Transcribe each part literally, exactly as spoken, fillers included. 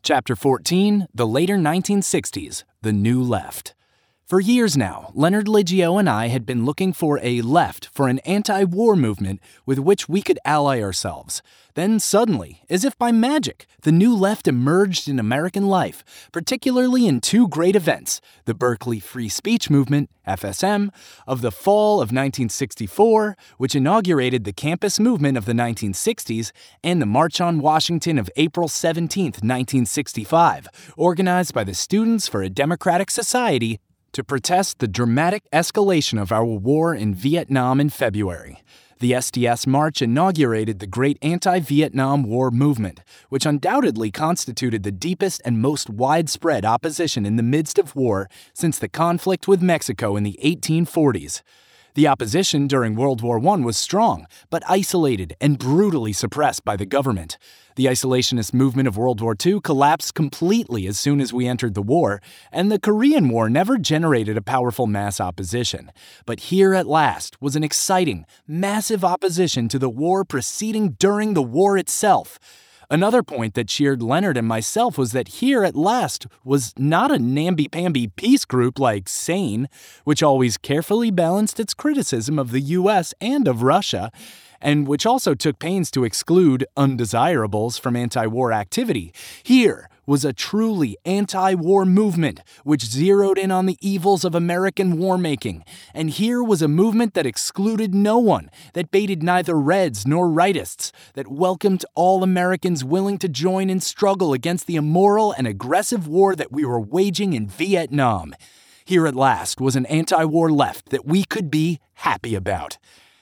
Chapter fourteen, The Later nineteen sixties, The New Left. For years now, Leonard Liggio and I had been looking for a left for an anti-war movement with which we could ally ourselves. Then suddenly, as if by magic, the New Left emerged in American life, particularly in two great events, the Berkeley Free Speech Movement, F S M, of the fall of nineteen sixty-four, which inaugurated the campus movement of the nineteen sixties, and the March on Washington of April seventeenth, nineteen sixty-five, organized by the Students for a Democratic Society to protest the dramatic escalation of our war in Vietnam in February. The S D S March inaugurated the great anti-Vietnam War movement, which undoubtedly constituted the deepest and most widespread opposition in the midst of war since the conflict with Mexico in the eighteen forties. The opposition during World War One was strong, but isolated and brutally suppressed by the government. The isolationist movement of World War Two collapsed completely as soon as we entered the war, and the Korean War never generated a powerful mass opposition. But here at last was an exciting, massive opposition to the war proceeding during the war itself. Another point that cheered Leonard and myself was that here at last was not a namby-pamby peace group like SANE, which always carefully balanced its criticism of the U S and of Russia, and which also took pains to exclude undesirables from anti-war activity. Here was a truly anti-war movement which zeroed in on the evils of American war-making. And here was a movement that excluded no one, that baited neither Reds nor rightists, that welcomed all Americans willing to join in struggle against the immoral and aggressive war that we were waging in Vietnam. Here at last was an anti-war left that we could be happy about.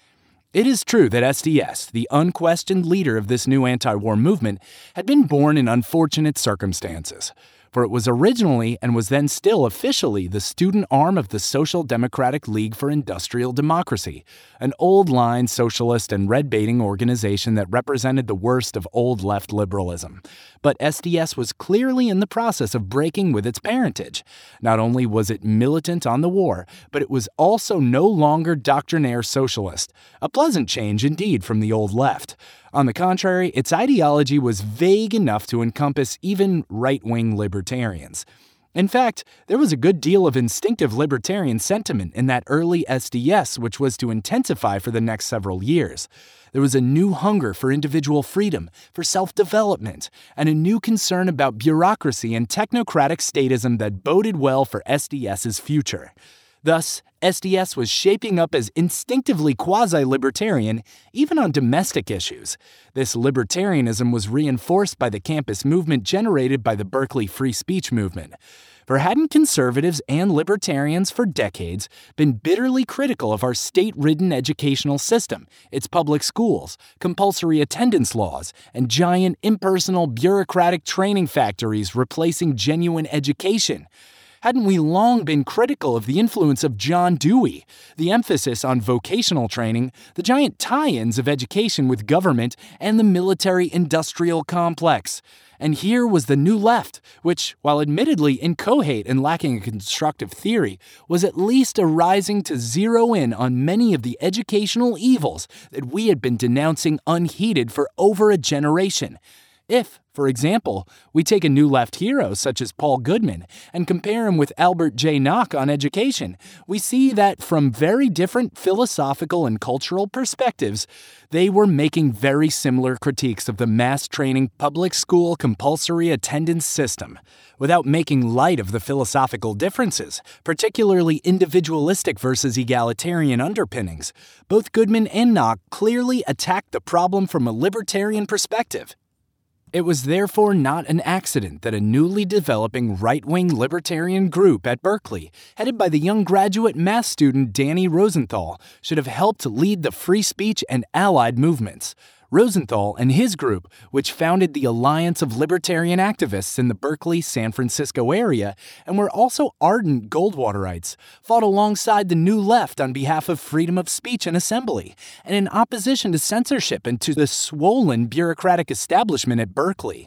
It is true that S D S, the unquestioned leader of this new anti-war movement, had been born in unfortunate circumstances, for it was originally and was then still officially the student arm of the Social Democratic League for Industrial Democracy, an old-line socialist and red-baiting organization that represented the worst of old left liberalism. But S D S was clearly in the process of breaking with its parentage. Not only was it militant on the war, but it was also no longer doctrinaire socialist, a pleasant change indeed from the old left. On the contrary, its ideology was vague enough to encompass even right-wing libertarians. In fact, there was a good deal of instinctive libertarian sentiment in that early S D S, which was to intensify for the next several years. There was a new hunger for individual freedom, for self-development, and a new concern about bureaucracy and technocratic statism that boded well for SDS's future. Thus, S D S was shaping up as instinctively quasi-libertarian, even on domestic issues. This libertarianism was reinforced by the campus movement generated by the Berkeley Free Speech Movement. For hadn't conservatives and libertarians for decades been bitterly critical of our state-ridden educational system, its public schools, compulsory attendance laws, and giant impersonal bureaucratic training factories replacing genuine education? Hadn't we long been critical of the influence of John Dewey, the emphasis on vocational training, the giant tie-ins of education with government, and the military-industrial complex? And here was the New Left, which, while admittedly inchoate and lacking a constructive theory, was at least arising to zero in on many of the educational evils that we had been denouncing unheeded for over a generation. If, for example, we take a New Left hero such as Paul Goodman and compare him with Albert J. Nock on education, we see that from very different philosophical and cultural perspectives, they were making very similar critiques of the mass-training public school compulsory attendance system. Without making light of the philosophical differences, particularly individualistic versus egalitarian underpinnings, both Goodman and Nock clearly attacked the problem from a libertarian perspective. It was therefore not an accident that a newly developing right-wing libertarian group at Berkeley, headed by the young graduate math student Danny Rosenthal, should have helped lead the free speech and allied movements. Rosenthal and his group, which founded the Alliance of Libertarian Activists in the Berkeley-San Francisco area and were also ardent Goldwaterites, fought alongside the New Left on behalf of freedom of speech and assembly, and in opposition to censorship and to the swollen bureaucratic establishment at Berkeley.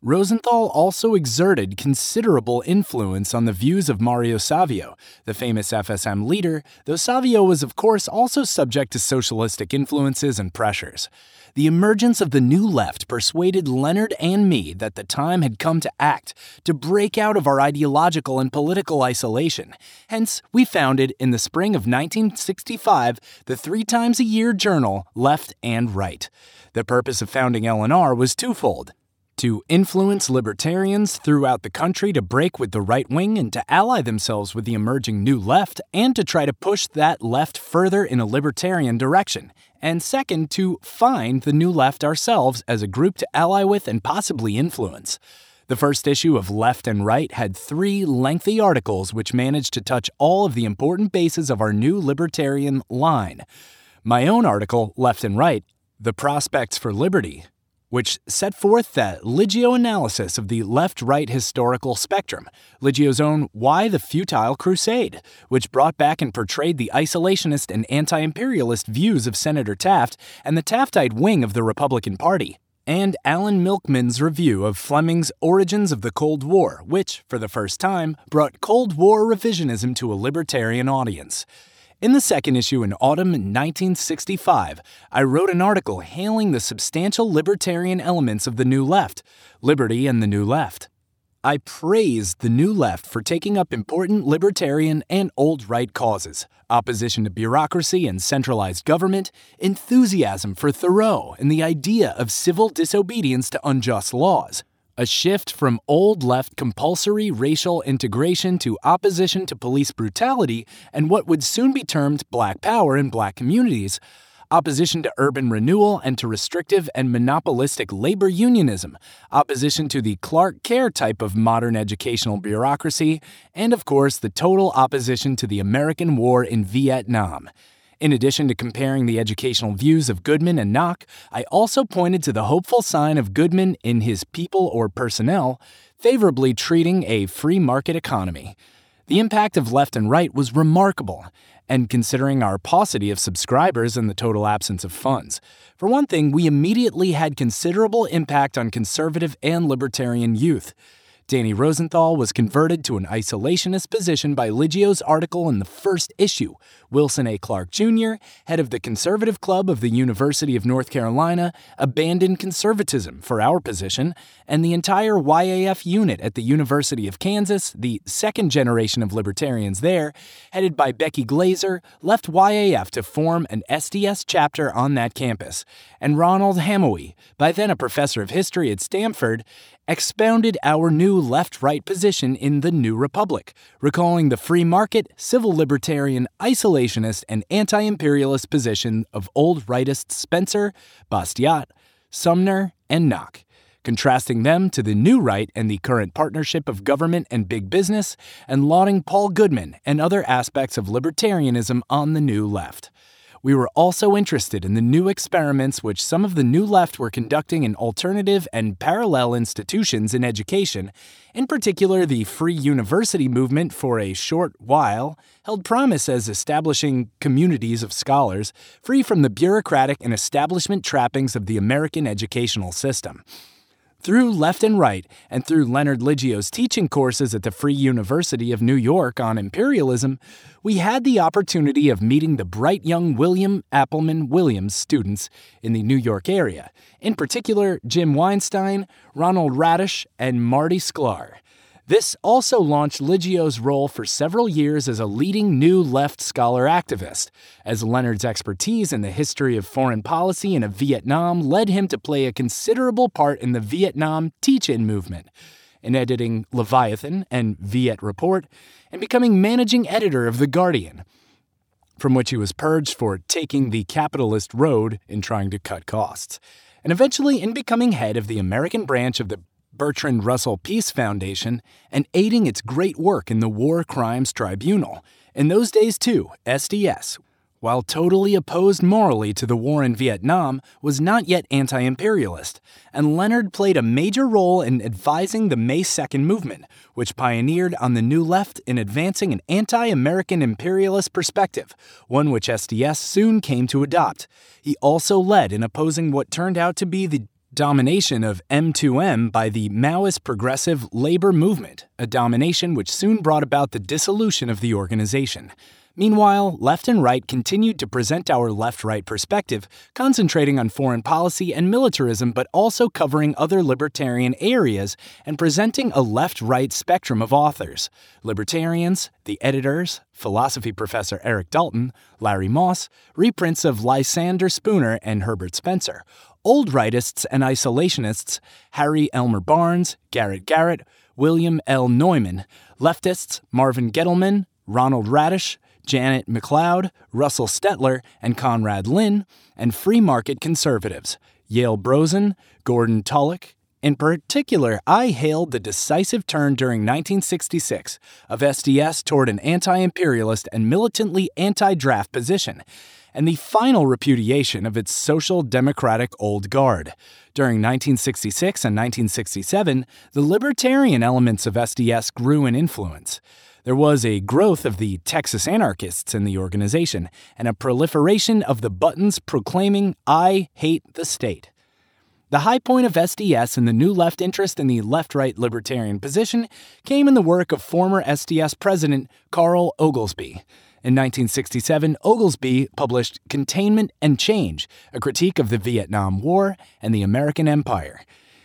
Rosenthal also exerted considerable influence on the views of Mario Savio, the famous F S M leader, though Savio was of course also subject to socialistic influences and pressures. The emergence of the New Left persuaded Leonard and me that the time had come to act, to break out of our ideological and political isolation. Hence, we founded, in the spring of nineteen sixty-five, the three-times-a-year journal Left and Right. The purpose of founding L N R was twofold: to influence libertarians throughout the country to break with the right wing and to ally themselves with the emerging New Left, and to try to push that left further in a libertarian direction. And second, to find the New Left ourselves as a group to ally with and possibly influence. The first issue of Left and Right had three lengthy articles which managed to touch all of the important bases of our new libertarian line. My own article, Left and Right, The Prospects for Liberty, which set forth that Liggio analysis of the left-right historical spectrum, Liggio's own Why the Futile Crusade, which brought back and portrayed the isolationist and anti-imperialist views of Senator Taft and the Taftite wing of the Republican Party, and Alan Milkman's review of Fleming's Origins of the Cold War, which, for the first time, brought Cold War revisionism to a libertarian audience. In the second issue in autumn nineteen sixty-five, I wrote an article hailing the substantial libertarian elements of the New Left, Liberty and the New Left. I praised the New Left for taking up important libertarian and old right causes, opposition to bureaucracy and centralized government, enthusiasm for Thoreau and the idea of civil disobedience to unjust laws, a shift from old left compulsory racial integration to opposition to police brutality and what would soon be termed black power in black communities, opposition to urban renewal and to restrictive and monopolistic labor unionism, opposition to the Clark Kerr type of modern educational bureaucracy, and of course the total opposition to the American war in Vietnam. In addition to comparing the educational views of Goodman and Nock, I also pointed to the hopeful sign of Goodman in his People or Personnel, favorably treating a free market economy. The impact of Left and Right was remarkable, and considering our paucity of subscribers and the total absence of funds. For one thing, we immediately had considerable impact on conservative and libertarian youth. Danny Rosenthal was converted to an isolationist position by Liggio's article in the first issue. Wilson A. Clark Junior, head of the Conservative Club of the University of North Carolina, abandoned conservatism for our position, and the entire Y A F unit at the University of Kansas, the second generation of libertarians there, headed by Becky Glazer, left Y A F to form an S D S chapter on that campus, and Ronald Hamowy, by then a professor of history at Stanford, expounded our new left-right position in the New Republic, recalling the free market, civil libertarian, isolationist, and anti-imperialist position of old rightists Spencer, Bastiat, Sumner, and Nock, contrasting them to the new right and the current partnership of government and big business, and lauding Paul Goodman and other aspects of libertarianism on the New Left. We were also interested in the new experiments which some of the New Left were conducting in alternative and parallel institutions in education, in particular the Free University movement for a short while held promise as establishing communities of scholars free from the bureaucratic and establishment trappings of the American educational system. Through Left and Right, and through Leonard Liggio's teaching courses at the Free University of New York on imperialism, we had the opportunity of meeting the bright young William Appleman Williams students in the New York area, in particular Jim Weinstein, Ronald Radish, and Marty Sklar. This also launched Liggio's role for several years as a leading New Left scholar activist, as Leonard's expertise in the history of foreign policy and of Vietnam led him to play a considerable part in the Vietnam Teach-In movement, in editing Leviathan and Viet Report, and becoming managing editor of The Guardian, from which he was purged for taking the capitalist road in trying to cut costs, and eventually in becoming head of the American branch of the Bertrand Russell Peace Foundation, and aiding its great work in the War Crimes Tribunal, in those days too, S D S, while totally opposed morally to the war in Vietnam, was not yet anti-imperialist, and Leonard played a major role in advising the May second movement, which pioneered on the New Left in advancing an anti-American imperialist perspective, one which S D S soon came to adopt. He also led in opposing what turned out to be the domination of M two M by the Maoist Progressive Labor Movement, a domination which soon brought about the dissolution of the organization. Meanwhile, left and right continued to present our left-right perspective, concentrating on foreign policy and militarism but also covering other libertarian areas and presenting a left-right spectrum of authors. Libertarians, the editors, philosophy professor Eric Dalton, Larry Moss, reprints of Lysander Spooner and Herbert Spencer, old rightists and isolationists Harry Elmer Barnes, Garrett Garrett, William L. Neumann, leftists Marvin Gettleman, Ronald Radish, Janet McLeod, Russell Stetler, and Conrad Lynn, and free market conservatives, Yale Brosen, Gordon Tullock. In particular, I hailed the decisive turn during nineteen sixty-six of S D S toward an anti-imperialist and militantly anti-draft position, and the final repudiation of its social democratic old guard. During nineteen sixty-six and nineteen sixty-seven, the libertarian elements of S D S grew in influence. There was a growth of the Texas anarchists in the organization and a proliferation of the buttons proclaiming, "I hate the state." The high point of S D S and the new left interest in the left-right libertarian position came in the work of former S D S president Carl Oglesby. In nineteen sixty-seven, Oglesby published Containment and Change, a critique of the Vietnam War and the American Empire.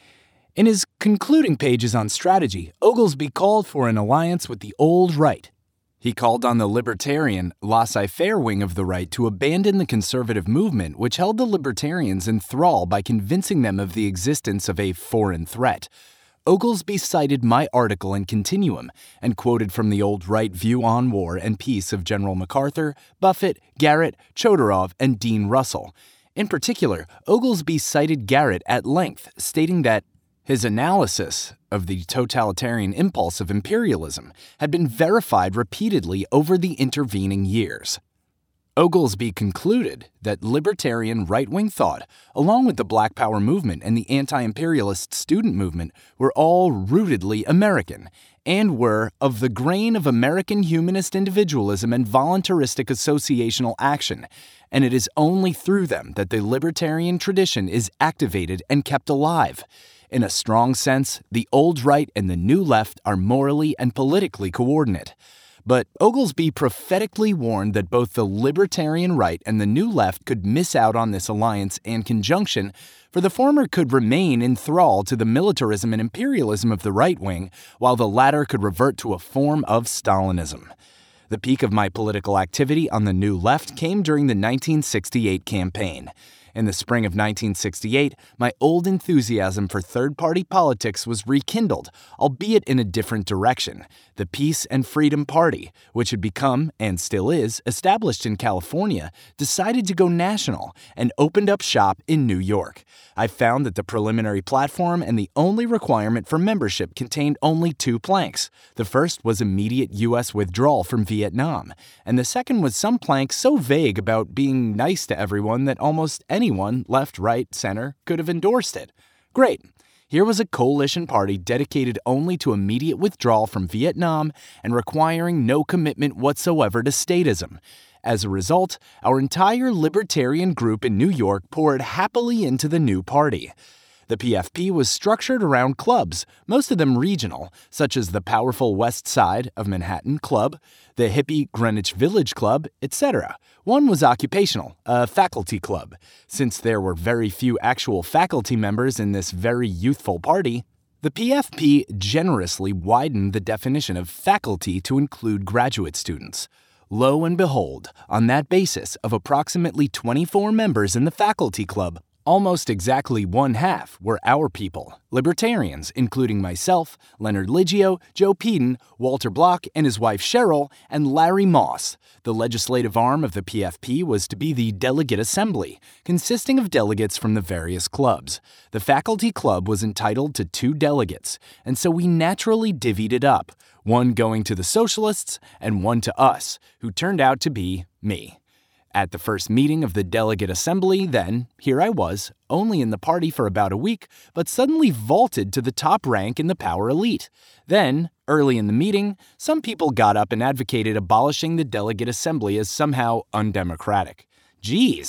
In his concluding pages on strategy, Oglesby called for an alliance with the old right. He called on the libertarian, laissez-faire wing of the right to abandon the conservative movement which held the libertarians in thrall by convincing them of the existence of a foreign threat. Oglesby cited my article in Continuum and quoted from the old right view on war and peace of General MacArthur, Buffett, Garrett, Chodorov, and Dean Russell. In particular, Oglesby cited Garrett at length, stating that his analysis of the totalitarian impulse of imperialism had been verified repeatedly over the intervening years. Oglesby concluded that libertarian right-wing thought, along with the Black Power movement and the anti-imperialist student movement, were all rootedly American and were of the grain of American humanist individualism and voluntaristic associational action, and it is only through them that the libertarian tradition is activated and kept alive. In a strong sense, the old right and the new left are morally and politically coordinate. But Oglesby prophetically warned that both the libertarian right and the new left could miss out on this alliance and conjunction, for the former could remain in thrall to the militarism and imperialism of the right wing, while the latter could revert to a form of Stalinism. The peak of my political activity on the new left came during the nineteen sixty-eight campaign. In the spring of nineteen sixty-eight, my old enthusiasm for third-party politics was rekindled, albeit in a different direction. The Peace and Freedom Party, which had become, and still is, established in California, decided to go national and opened up shop in New York. I found that the preliminary platform and the only requirement for membership contained only two planks. The first was immediate U S withdrawal from Vietnam, and the second was some plank so vague about being nice to everyone that almost any Anyone, left, right, center, could have endorsed it. Great. Here was a coalition party dedicated only to immediate withdrawal from Vietnam and requiring no commitment whatsoever to statism. As a result, our entire libertarian group in New York poured happily into the new party. The P F P was structured around clubs, most of them regional, such as the powerful West Side of Manhattan Club, the hippie Greenwich Village Club, et cetera. One was occupational, a faculty club. Since there were very few actual faculty members in this very youthful party, the P F P generously widened the definition of faculty to include graduate students. Lo and behold, on that basis of approximately twenty-four members in the faculty club, almost exactly one half were our people, libertarians, including myself, Leonard Liggio, Joe Peden, Walter Block and his wife Cheryl, and Larry Moss. The legislative arm of the P F P was to be the Delegate Assembly, consisting of delegates from the various clubs. The faculty club was entitled to two delegates, and so we naturally divvied it up, one going to the socialists and one to us, who turned out to be me. At the first meeting of the Delegate Assembly, then, here I was, only in the party for about a week, but suddenly vaulted to the top rank in the power elite. Then, early in the meeting, some people got up and advocated abolishing the Delegate Assembly as somehow undemocratic. Geez,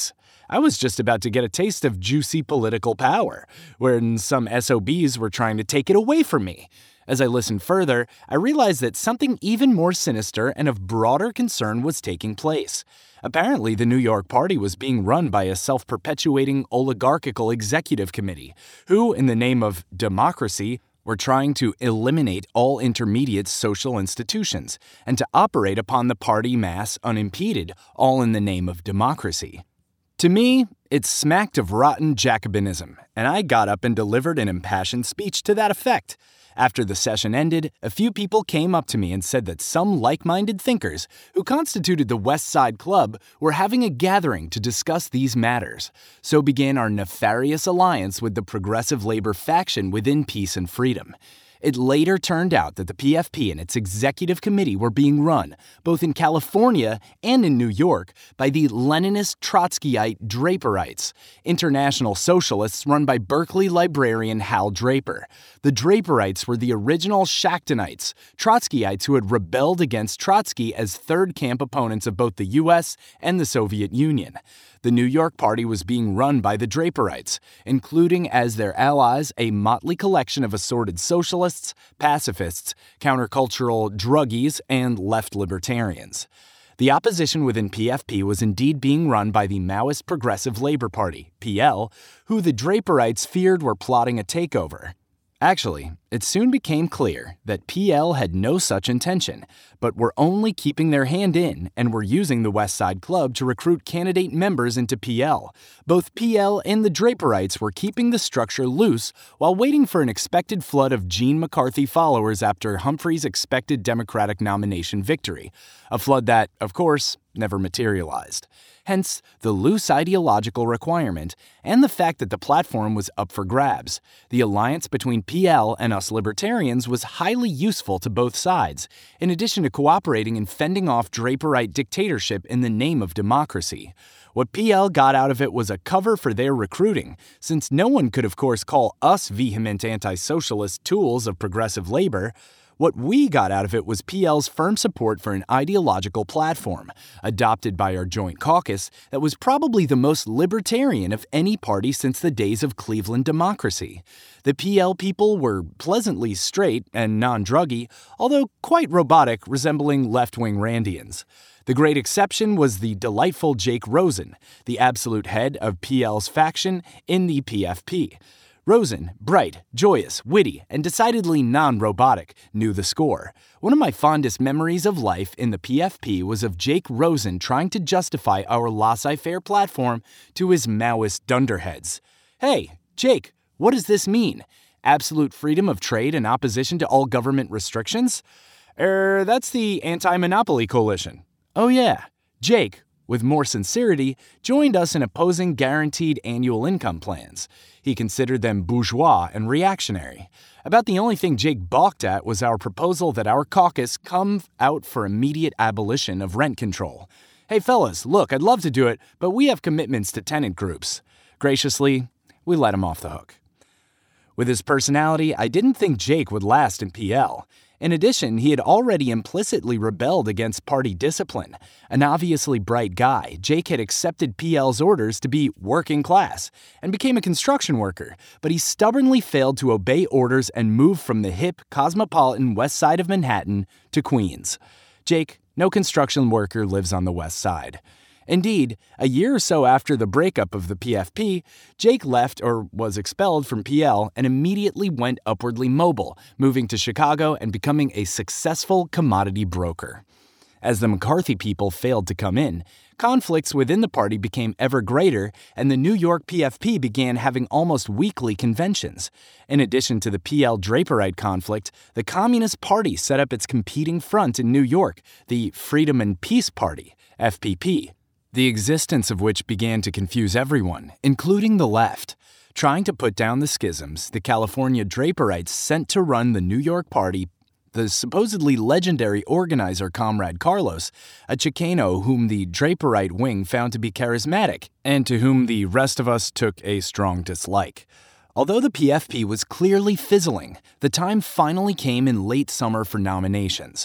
I was just about to get a taste of juicy political power, when some S O Bs were trying to take it away from me. As I listened further, I realized that something even more sinister and of broader concern was taking place. Apparently, the New York Party was being run by a self-perpetuating oligarchical executive committee, who, in the name of democracy, were trying to eliminate all intermediate social institutions and to operate upon the party mass unimpeded, all in the name of democracy. To me, it smacked of rotten Jacobinism, and I got up and delivered an impassioned speech to that effect. After the session ended, a few people came up to me and said that some like-minded thinkers who constituted the West Side Club were having a gathering to discuss these matters. So began our nefarious alliance with the Progressive Labor faction within Peace and Freedom. It later turned out that the P F P and its executive committee were being run, both in California and in New York, by the Leninist Trotskyite Draperites, international socialists run by Berkeley librarian Hal Draper. The Draperites were the original Shakhtinites, Trotskyites who had rebelled against Trotsky as third camp opponents of both the U S and the Soviet Union. The New York Party was being run by the Draperites, including as their allies a motley collection of assorted socialists, pacifists, countercultural druggies, and left libertarians. The opposition within P F P was indeed being run by the Maoist Progressive Labor Party, P L, who the Draperites feared were plotting a takeover. Actually, it soon became clear that P L had no such intention, but were only keeping their hand in and were using the West Side Club to recruit candidate members into P L. Both P L and the Draperites were keeping the structure loose while waiting for an expected flood of Gene McCarthy followers after Humphrey's expected Democratic nomination victory, a flood that, of course, never materialized. Hence, the loose ideological requirement and the fact that the platform was up for grabs. The alliance between P L and us libertarians was highly useful to both sides, in addition to cooperating in fending off Draperite dictatorship in the name of democracy. What P L got out of it was a cover for their recruiting, since no one could of course call us vehement anti-socialist tools of progressive labor. What we got out of it was P L's firm support for an ideological platform, adopted by our joint caucus, that was probably the most libertarian of any party since the days of Cleveland democracy. The P L people were pleasantly straight and non-druggy, although quite robotic, resembling left-wing Randians. The great exception was the delightful Jake Rosen, the absolute head of P L's faction in the P F P. Rosen, bright, joyous, witty, and decidedly non-robotic, knew the score. One of my fondest memories of life in the P F P was of Jake Rosen trying to justify our laissez-faire platform to his Maoist dunderheads. Hey, Jake, what does this mean? Absolute freedom of trade and opposition to all government restrictions? Er, that's the Anti-Monopoly Coalition. Oh yeah, Jake, with more sincerity, joined us in opposing guaranteed annual income plans. He considered them bourgeois and reactionary. About the only thing Jake balked at was our proposal that our caucus come out for immediate abolition of rent control. Hey fellas, look, I'd love to do it, but we have commitments to tenant groups. Graciously, we let him off the hook. With his personality, I didn't think Jake would last in P L. In addition, he had already implicitly rebelled against party discipline. An obviously bright guy, Jake had accepted P L's orders to be working class and became a construction worker, but he stubbornly failed to obey orders and moved from the hip, cosmopolitan west side of Manhattan to Queens. Jake, no construction worker, lives on the west side. Indeed, a year or so after the breakup of the P F P, Jake left or was expelled from P L and immediately went upwardly mobile, moving to Chicago and becoming a successful commodity broker. As the McCarthy people failed to come in, conflicts within the party became ever greater, and the New York P F P began having almost weekly conventions. In addition to the P L Draperite conflict, the Communist Party set up its competing front in New York, the Freedom and Peace Party, F P P. The existence of which began to confuse everyone, including the left. Trying to put down the schisms, the California Draperites sent to run the New York Party the supposedly legendary organizer Comrade Carlos, a Chicano whom the Draperite wing found to be charismatic, and to whom the rest of us took a strong dislike. Although the P F P was clearly fizzling, the time finally came in late summer for nominations.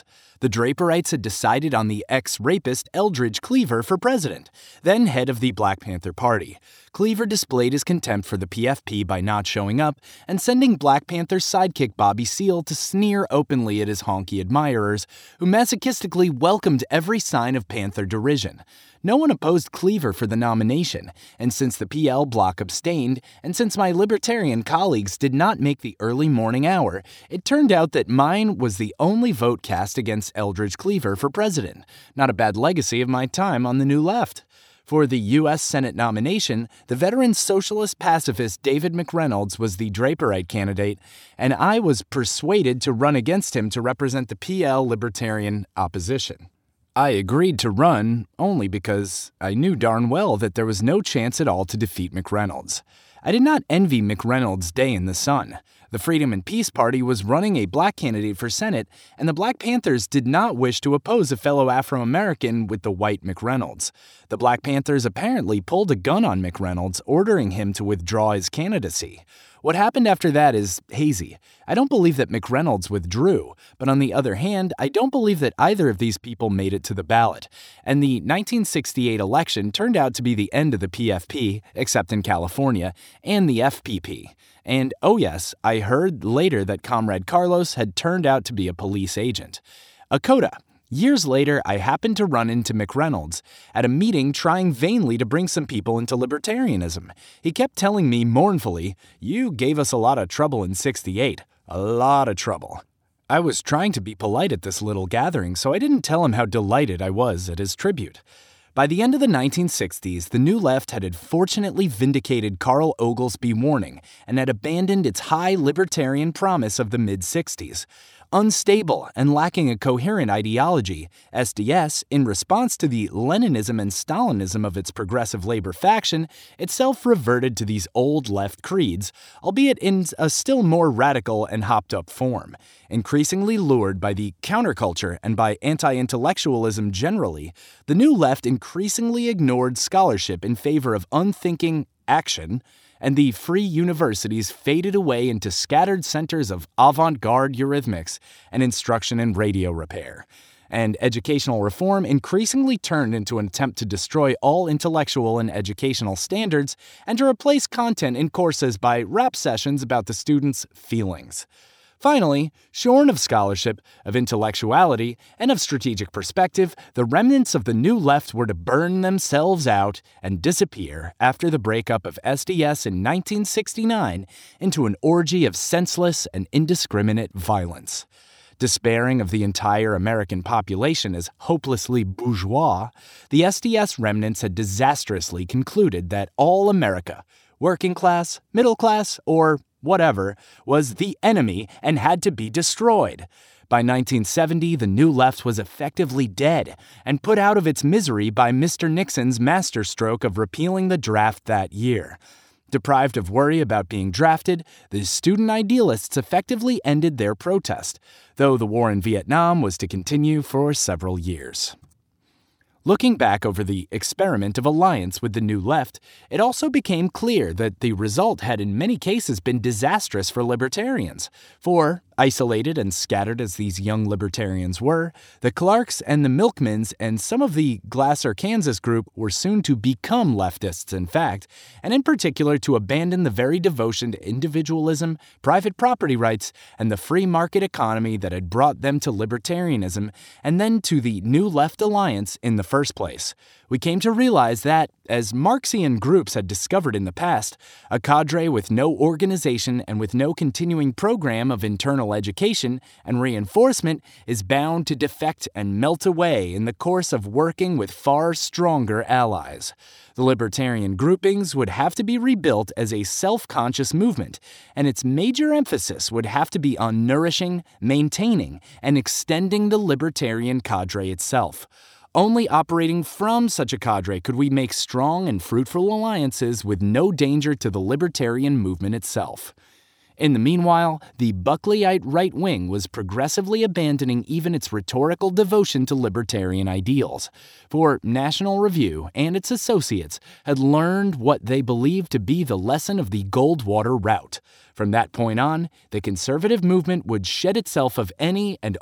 The Draperites had decided on the ex-rapist Eldridge Cleaver for president, then head of the Black Panther Party. Cleaver displayed his contempt for the P F P by not showing up and sending Black Panther's sidekick Bobby Seale to sneer openly at his honky admirers, who masochistically welcomed every sign of Panther derision. No one opposed Cleaver for the nomination, and since the P L bloc abstained, and since my libertarian colleagues did not make the early morning hour, it turned out that mine was the only vote cast against Eldridge Cleaver for president. Not a bad legacy of my time on the New Left. For the U S Senate nomination, the veteran socialist pacifist David McReynolds was the Draperite candidate, and I was persuaded to run against him to represent the P L libertarian opposition. I agreed to run only because I knew darn well that there was no chance at all to defeat McReynolds. I did not envy McReynolds' day in the sun. The Freedom and Peace Party was running a black candidate for Senate, and the Black Panthers did not wish to oppose a fellow Afro-American with the white McReynolds. The Black Panthers apparently pulled a gun on McReynolds, ordering him to withdraw his candidacy. What happened after that is hazy. I don't believe that McReynolds withdrew, but on the other hand, I don't believe that either of these people made it to the ballot. And the nineteen sixty-eight election turned out to be the end of the P F P, except in California, and the F P P. And oh yes, I heard later that Comrade Carlos had turned out to be a police agent. A coda. Years later, I happened to run into McReynolds at a meeting trying vainly to bring some people into libertarianism. He kept telling me mournfully, "You gave us a lot of trouble in sixty-eight. A lot of trouble." I was trying to be polite at this little gathering, so I didn't tell him how delighted I was at his tribute. By the end of the nineteen sixties, the New Left had unfortunately vindicated Carl Oglesby warning and had abandoned its high libertarian promise of the mid-sixties. Unstable and lacking a coherent ideology, S D S, in response to the Leninism and Stalinism of its progressive labor faction, itself reverted to these old left creeds, albeit in a still more radical and hopped-up form. Increasingly lured by the counterculture and by anti-intellectualism generally, the New Left increasingly ignored scholarship in favor of unthinking action, and the free universities faded away into scattered centers of avant-garde eurythmics and instruction in radio repair. And educational reform increasingly turned into an attempt to destroy all intellectual and educational standards and to replace content in courses by rap sessions about the students' feelings. Finally, shorn of scholarship, of intellectuality, and of strategic perspective, the remnants of the New Left were to burn themselves out and disappear after the breakup of S D S in nineteen sixty-nine into an orgy of senseless and indiscriminate violence. Despairing of the entire American population as hopelessly bourgeois, the S D S remnants had disastrously concluded that all America, working class, middle class, or whatever, was the enemy and had to be destroyed. By nineteen seventy, the New Left was effectively dead and put out of its misery by Mister Nixon's masterstroke of repealing the draft that year. Deprived of worry about being drafted, the student idealists effectively ended their protest, though the war in Vietnam was to continue for several years. Looking back over the experiment of alliance with the New Left, it also became clear that the result had in many cases been disastrous for libertarians. For, isolated and scattered as these young libertarians were, the Clarks and the Milkmans and some of the Glasser, Kansas group were soon to become leftists, in fact, and in particular to abandon the very devotion to individualism, private property rights, and the free market economy that had brought them to libertarianism, and then to the New Left Alliance in the first place. We came to realize that, as Marxian groups had discovered in the past, a cadre with no organization and with no continuing program of internal education and reinforcement is bound to defect and melt away in the course of working with far stronger allies. The libertarian groupings would have to be rebuilt as a self-conscious movement, and its major emphasis would have to be on nourishing, maintaining, and extending the libertarian cadre itself. Only operating from such a cadre could we make strong and fruitful alliances with no danger to the libertarian movement itself. In the meanwhile, the Buckleyite right wing was progressively abandoning even its rhetorical devotion to libertarian ideals, for National Review and its associates had learned what they believed to be the lesson of the Goldwater route. From that point on, the conservative movement would shed itself of any and all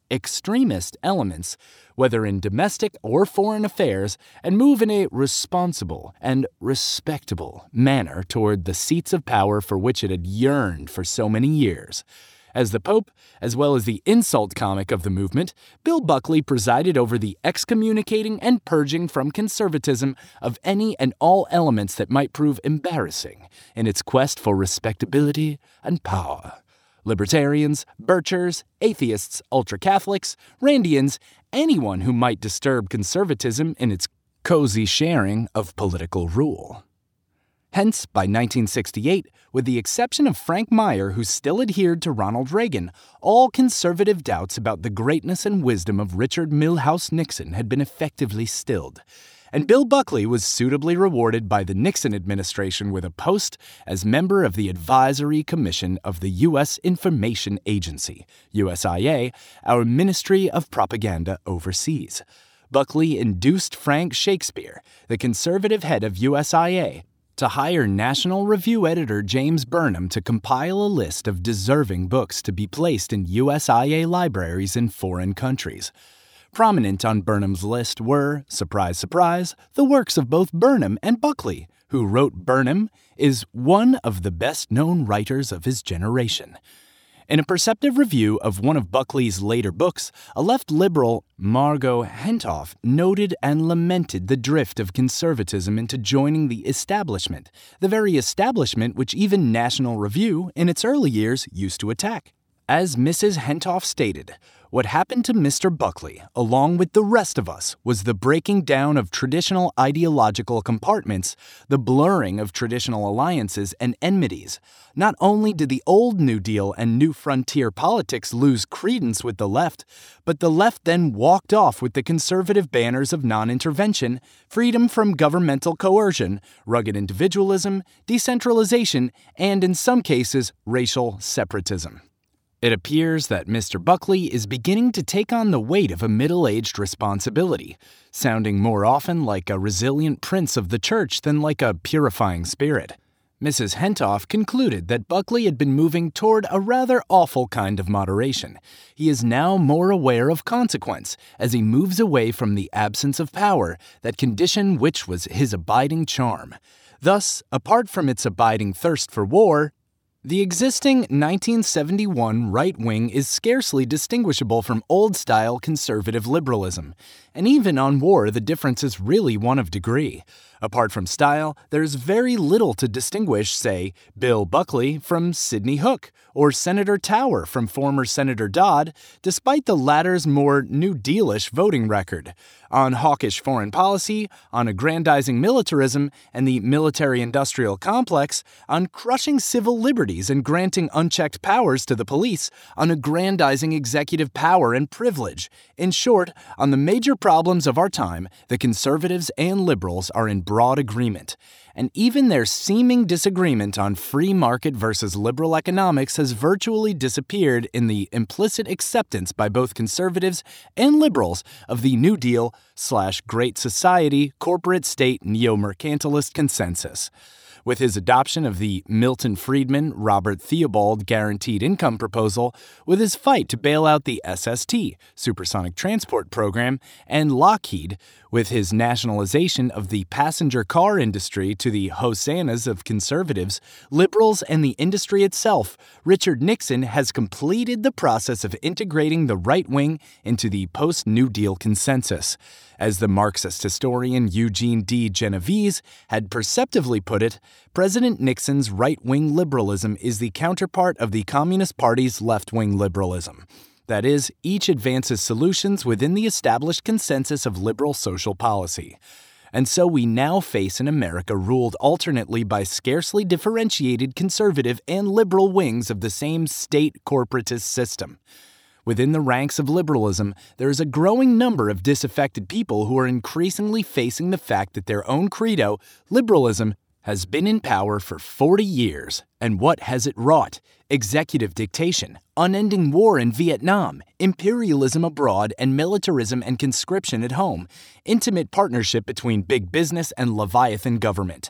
extremist elements, whether in domestic or foreign affairs, and move in a responsible and respectable manner toward the seats of power for which it had yearned for so many years. As the Pope, as well as the insult comic of the movement, Bill Buckley presided over the excommunicating and purging from conservatism of any and all elements that might prove embarrassing in its quest for respectability and power. Libertarians, Birchers, atheists, ultra-Catholics, Randians, anyone who might disturb conservatism in its cozy sharing of political rule. Hence, by nineteen sixty-eight, with the exception of Frank Meyer, who still adhered to Ronald Reagan, all conservative doubts about the greatness and wisdom of Richard Milhous Nixon had been effectively stilled. And Bill Buckley was suitably rewarded by the Nixon administration with a post as member of the Advisory Commission of the U S Information Agency, U S I A, our Ministry of Propaganda overseas. Buckley induced Frank Shakespeare, the conservative head of U S I A, to hire National Review editor James Burnham to compile a list of deserving books to be placed in U S I A libraries in foreign countries. Prominent on Burnham's list were, surprise, surprise, the works of both Burnham and Buckley, who wrote Burnham is one of the best-known writers of his generation. In a perceptive review of one of Buckley's later books, a left liberal, Margot Hentoff, noted and lamented the drift of conservatism into joining the establishment, the very establishment which even National Review, in its early years, used to attack. As Missus Hentoff stated, what happened to Mister Buckley, along with the rest of us, was the breaking down of traditional ideological compartments, the blurring of traditional alliances and enmities. Not only did the old New Deal and New Frontier politics lose credence with the left, but the left then walked off with the conservative banners of non-intervention, freedom from governmental coercion, rugged individualism, decentralization, and in some cases, racial separatism. It appears that Mister Buckley is beginning to take on the weight of a middle-aged responsibility, sounding more often like a resilient prince of the church than like a purifying spirit. Missus Hentoff concluded that Buckley had been moving toward a rather awful kind of moderation. He is now more aware of consequence as he moves away from the absence of power, that condition which was his abiding charm. Thus, apart from its abiding thirst for war, the existing nineteen seventy-one right wing is scarcely distinguishable from old-style conservative liberalism. And even on war, the difference is really one of degree. Apart from style, there's very little to distinguish, say, Bill Buckley from Sidney Hook, or Senator Tower from former Senator Dodd, despite the latter's more New Dealish voting record. On hawkish foreign policy, on aggrandizing militarism and the military-industrial complex, on crushing civil liberties and granting unchecked powers to the police, on aggrandizing executive power and privilege. In short, on the major problems of our time, the conservatives and liberals are in broad agreement. And even their seeming disagreement on free market versus liberal economics has virtually disappeared in the implicit acceptance by both conservatives and liberals of the New Deal slash Great Society corporate state neo-mercantilist consensus. With his adoption of the Milton Friedman, Robert Theobald guaranteed income proposal, with his fight to bail out the S S T, Supersonic Transport Program, and Lockheed, with his nationalization of the passenger car industry to the hosannas of conservatives, liberals, and the industry itself, Richard Nixon has completed the process of integrating the right wing into the post-New Deal consensus. As the Marxist historian Eugene D. Genovese had perceptively put it, President Nixon's right-wing liberalism is the counterpart of the Communist Party's left-wing liberalism. That is, each advances solutions within the established consensus of liberal social policy. And so we now face an America ruled alternately by scarcely differentiated conservative and liberal wings of the same state corporatist system. Within the ranks of liberalism, there is a growing number of disaffected people who are increasingly facing the fact that their own credo, liberalism, has been in power for forty years, and what has it wrought? Executive dictation, unending war in Vietnam, imperialism abroad, and militarism and conscription at home, intimate partnership between big business and Leviathan government.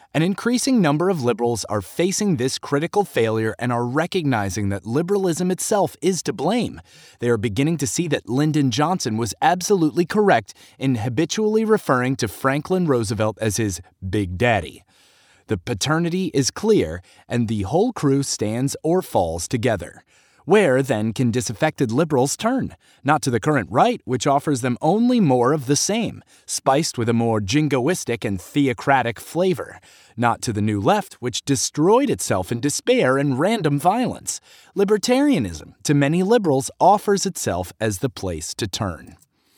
An increasing number of liberals are facing this critical failure and are recognizing that liberalism itself is to blame. They are beginning to see that Lyndon Johnson was absolutely correct in habitually referring to Franklin Roosevelt as his Big Daddy. The paternity is clear, and the whole crew stands or falls together. Where, then, can disaffected liberals turn? Not to the current right, which offers them only more of the same, spiced with a more jingoistic and theocratic flavor. Not to the new left, which destroyed itself in despair and random violence. Libertarianism, to many liberals, offers itself as the place to turn.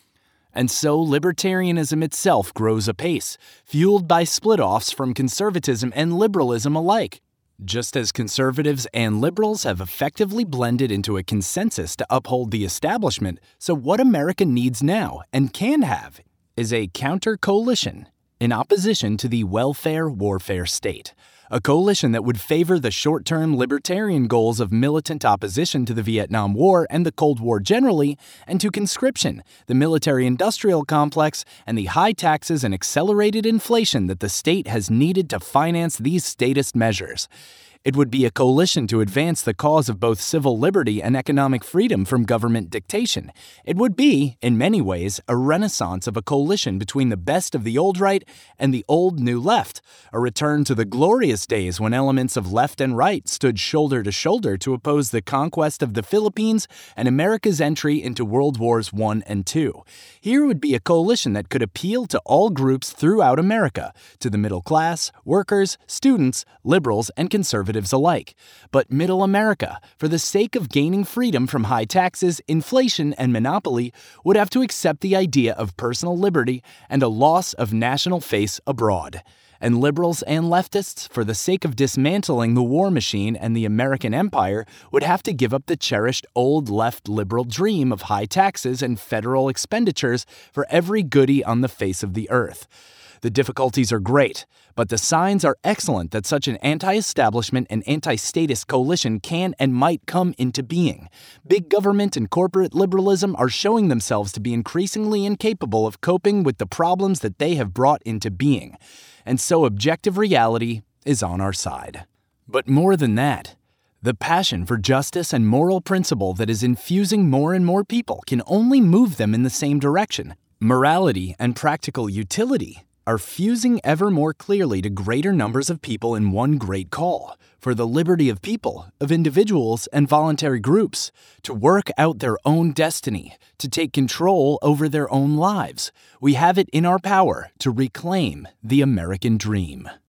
And so libertarianism itself grows apace, fueled by split-offs from conservatism and liberalism alike. Just as conservatives and liberals have effectively blended into a consensus to uphold the establishment, so what America needs now, and can have, is a counter-coalition in opposition to the welfare-warfare state. A coalition that would favor the short-term libertarian goals of militant opposition to the Vietnam War and the Cold War generally, and to conscription, the military-industrial complex, and the high taxes and accelerated inflation that the state has needed to finance these statist measures. It would be a coalition to advance the cause of both civil liberty and economic freedom from government dictation. It would be, in many ways, a renaissance of a coalition between the best of the old right and the old new left, a return to the glorious days when elements of left and right stood shoulder to shoulder to oppose the conquest of the Philippines and America's entry into World Wars One and Two. Here would be a coalition that could appeal to all groups throughout America, to the middle class, workers, students, liberals, and conservatives alike. But middle America, for the sake of gaining freedom from high taxes, inflation, and monopoly, would have to accept the idea of personal liberty and a loss of national face abroad. And liberals and leftists, for the sake of dismantling the war machine and the American empire, would have to give up the cherished old left liberal dream of high taxes and federal expenditures for every goodie on the face of the earth. The difficulties are great, but the signs are excellent that such an anti-establishment and anti-statist coalition can and might come into being. Big government and corporate liberalism are showing themselves to be increasingly incapable of coping with the problems that they have brought into being. And so objective reality is on our side. But more than that, the passion for justice and moral principle that is infusing more and more people can only move them in the same direction. Morality and practical utility are fusing ever more clearly to greater numbers of people in one great call, for the liberty of people, of individuals and voluntary groups, to work out their own destiny, to take control over their own lives. We have it in our power to reclaim the American dream.